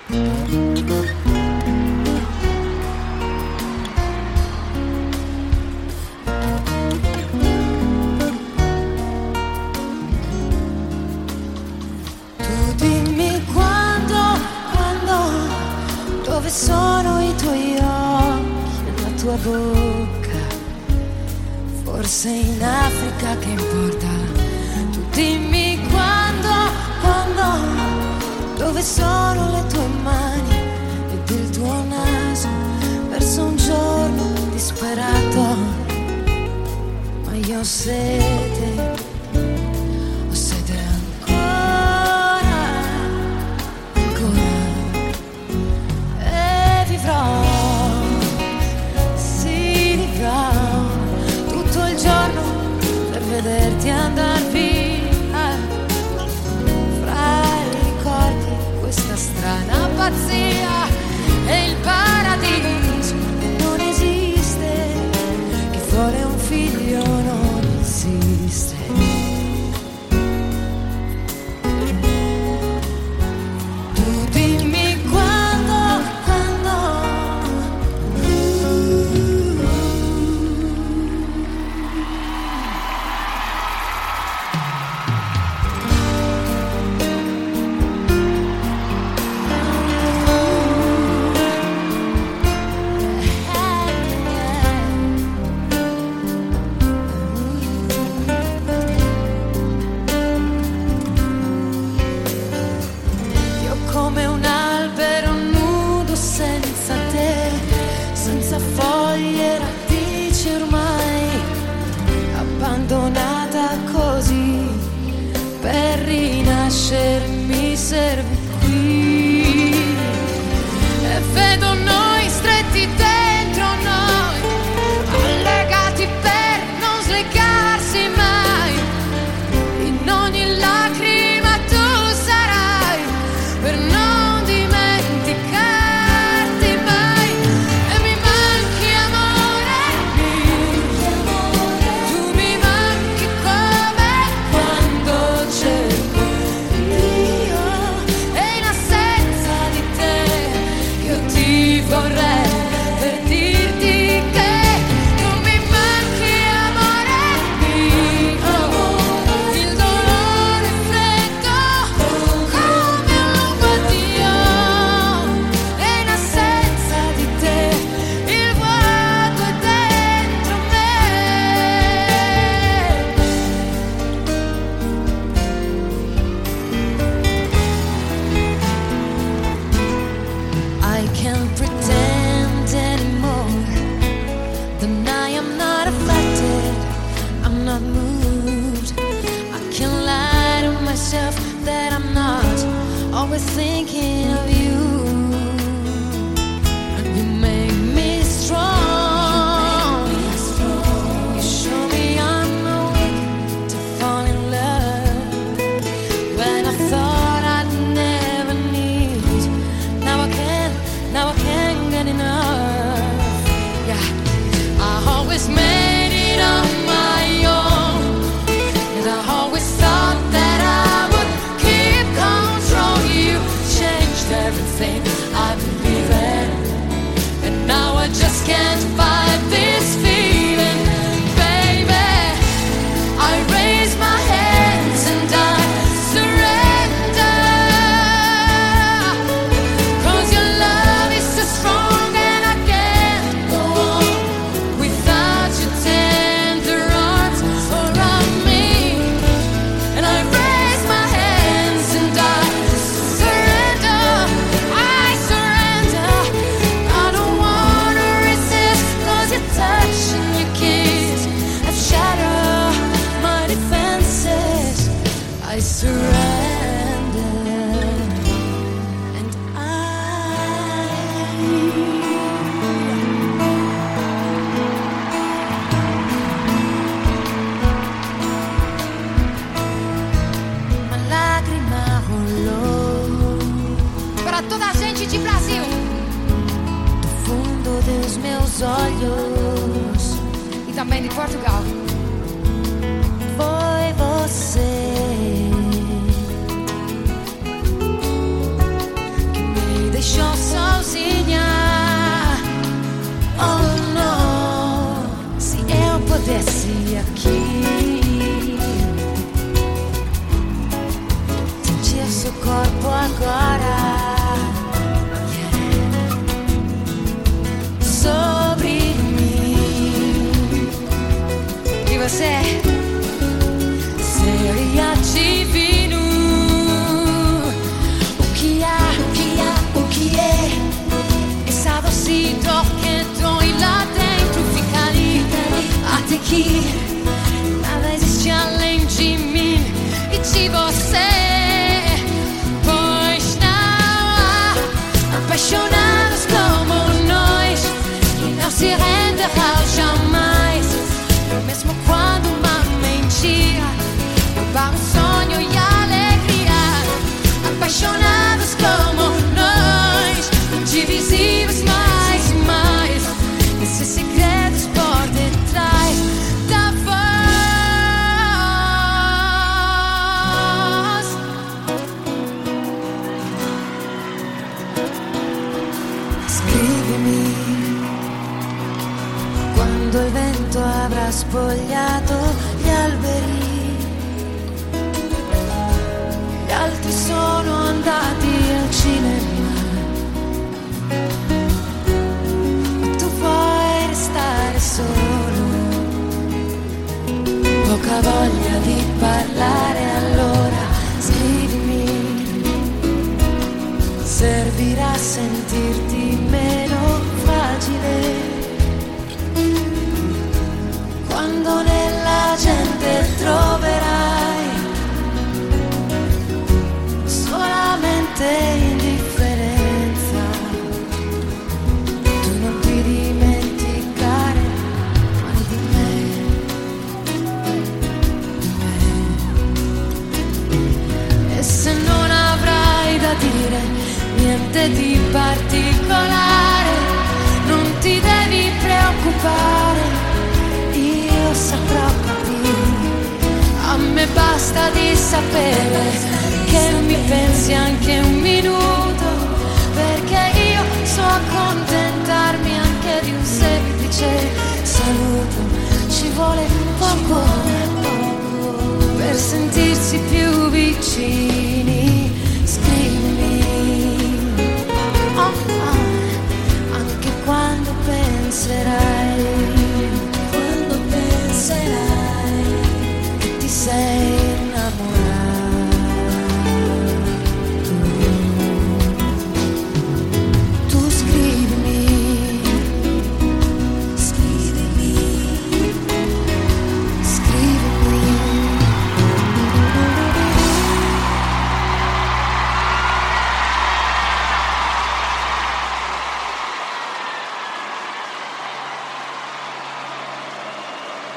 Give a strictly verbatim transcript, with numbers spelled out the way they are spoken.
Dove sono i tuoi occhi e la tua bocca? Forse in Africa, che importa? Tu dimmi quando, quando, dove sono le tue mani ed il tuo naso? Verso un giorno disperato, ma io ho sete, ho sete ancora, ancora. Si vivrà tutto il giorno per vederti andar via, fra i ricordi questa strana pazzia e il paradiso che non esiste, che vuole un figlio non esiste. Tu dimmi quando, foglie, radici ormai, abbandonata così, per rinascere mi servi qui. E vedo noi stretti dentro noi, allegati per non slegarsi mai. In ogni lacrima tu sarai, per non dimenticarti mai. Vorrei per dirti che tu mi manchi, amore mio, il dolore freddo come un addio, e in assenza di te il vuoto è dentro me. I can't pretend anymore that I am not affected, I'm not moved. I can lie to myself that I'm not always thinking of you. You make me strong, you show me I'm not weak to fall in love. When I thought I'd never need, now I can, now I can't get enough. Yeah, I always made it on my own, and I always thought that I would keep control. You changed everything I believe in, and now I just can't fight this feeling, baby. I raise my hands and I surrender, 'cause your love is so strong and I can't go on without your tender arms around me. And I raise my hands and I surrender, I surrender. I don't wanna resist, 'cause your touch and your kiss have shattered my defenses. I surrender, and uma lágrima rolou para toda a gente de Brasil, do fundo dos meus olhos e também de Portugal. Foi você que me deixou sozinha. Oh não, se eu pudesse aqui sentir seu corpo agora sobre mim, e você seria divino. O que há, o que há, o que é essa doce dor que dói lá dentro, fica ali até que nada existe além de mim e de você. Pois não há apaixonados como nós, que não se renderá jamais, mesmo quando uma mentira rouba um sonho e a alegria. Apaixonados como nós, indivisíveis mais e mais, esses segredos por detrás da voz. Scrivimi quando il vento avrà spogliato gli alberi, gli altri sono andati al cinema, tu vuoi restare solo, poca voglia di parlare, allora scrivimi, servirà a sentirti meno fragile. Quando nella gente troverai solamente indifferenza, tu non ti dimenticare mai di me, di me. E se non avrai da dire niente di particolare, non ti devi preoccupare, io saprò capire. A me basta di sapere che mi pensi anche un minuto.